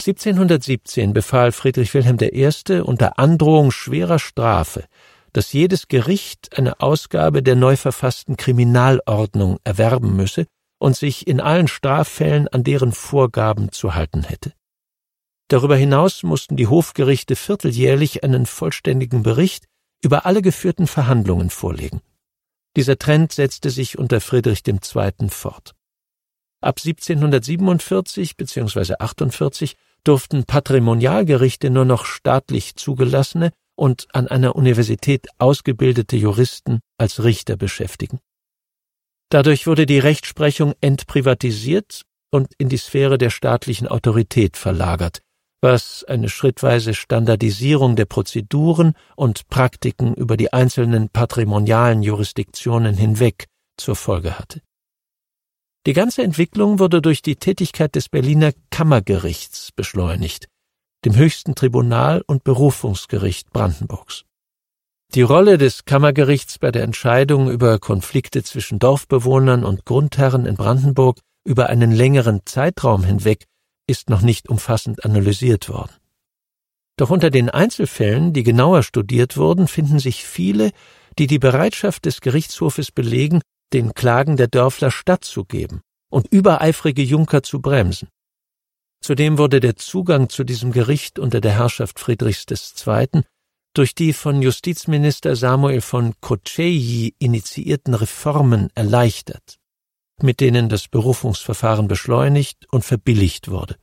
1717 befahl Friedrich Wilhelm I. unter Androhung schwerer Strafe, dass jedes Gericht eine Ausgabe der neu verfassten Kriminalordnung erwerben müsse und sich in allen Straffällen an deren Vorgaben zu halten hätte. Darüber hinaus mussten die Hofgerichte vierteljährlich einen vollständigen Bericht über alle geführten Verhandlungen vorlegen. Dieser Trend setzte sich unter Friedrich II. Fort. Ab 1747 bzw. 48 durften Patrimonialgerichte nur noch staatlich zugelassene und an einer Universität ausgebildete Juristen als Richter beschäftigen. Dadurch wurde die Rechtsprechung entprivatisiert und in die Sphäre der staatlichen Autorität verlagert, was eine schrittweise Standardisierung der Prozeduren und Praktiken über die einzelnen patrimonialen Jurisdiktionen hinweg zur Folge hatte. Die ganze Entwicklung wurde durch die Tätigkeit des Berliner Kammergerichts beschleunigt, dem höchsten Tribunal und Berufungsgericht Brandenburgs. Die Rolle des Kammergerichts bei der Entscheidung über Konflikte zwischen Dorfbewohnern und Grundherren in Brandenburg über einen längeren Zeitraum hinweg ist noch nicht umfassend analysiert worden. Doch unter den Einzelfällen, die genauer studiert wurden, finden sich viele, die die Bereitschaft des Gerichtshofes belegen, den Klagen der Dörfler stattzugeben und übereifrige Junker zu bremsen. Zudem wurde der Zugang zu diesem Gericht unter der Herrschaft Friedrichs II. Durch die von Justizminister Samuel von Koczyj initiierten Reformen erleichtert, mit denen das Berufungsverfahren beschleunigt und verbilligt wurde.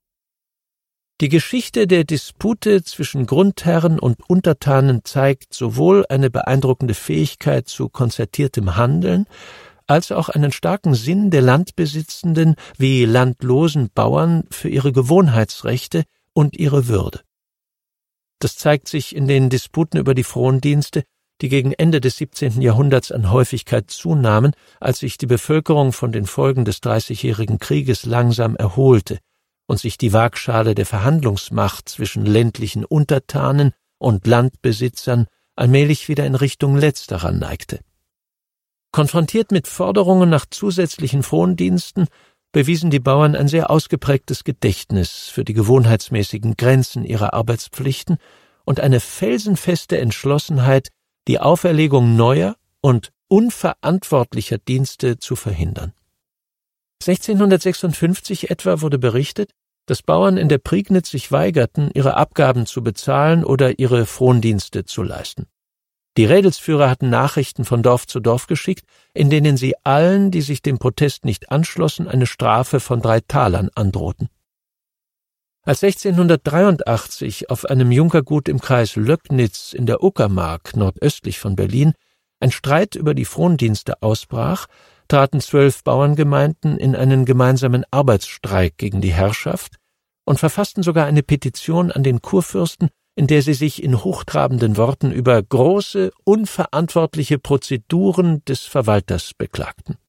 Die Geschichte der Dispute zwischen Grundherren und Untertanen zeigt sowohl eine beeindruckende Fähigkeit zu konzertiertem Handeln, als auch einen starken Sinn der landbesitzenden wie landlosen Bauern für ihre Gewohnheitsrechte und ihre Würde. Das zeigt sich in den Disputen über die Frondienste, die gegen Ende des 17. Jahrhunderts an Häufigkeit zunahmen, als sich die Bevölkerung von den Folgen des Dreißigjährigen Krieges langsam erholte und sich die Waagschale der Verhandlungsmacht zwischen ländlichen Untertanen und Landbesitzern allmählich wieder in Richtung letzterer neigte. Konfrontiert mit Forderungen nach zusätzlichen Frondiensten bewiesen die Bauern ein sehr ausgeprägtes Gedächtnis für die gewohnheitsmäßigen Grenzen ihrer Arbeitspflichten und eine felsenfeste Entschlossenheit, die Auferlegung neuer und unverantwortlicher Dienste zu verhindern. 1656 etwa wurde berichtet, dass Bauern in der Prignitz sich weigerten, ihre Abgaben zu bezahlen oder ihre Frondienste zu leisten. Die Rädelsführer hatten Nachrichten von Dorf zu Dorf geschickt, in denen sie allen, die sich dem Protest nicht anschlossen, eine Strafe von 3 Talern androhten. Als 1683 auf einem Junkergut im Kreis Löcknitz in der Uckermark nordöstlich von Berlin ein Streit über die Frondienste ausbrach, traten 12 Bauerngemeinden in einen gemeinsamen Arbeitsstreik gegen die Herrschaft und verfassten sogar eine Petition an den Kurfürsten, in der sie sich in hochtrabenden Worten über große, unverantwortliche Prozeduren des Verwalters beklagten.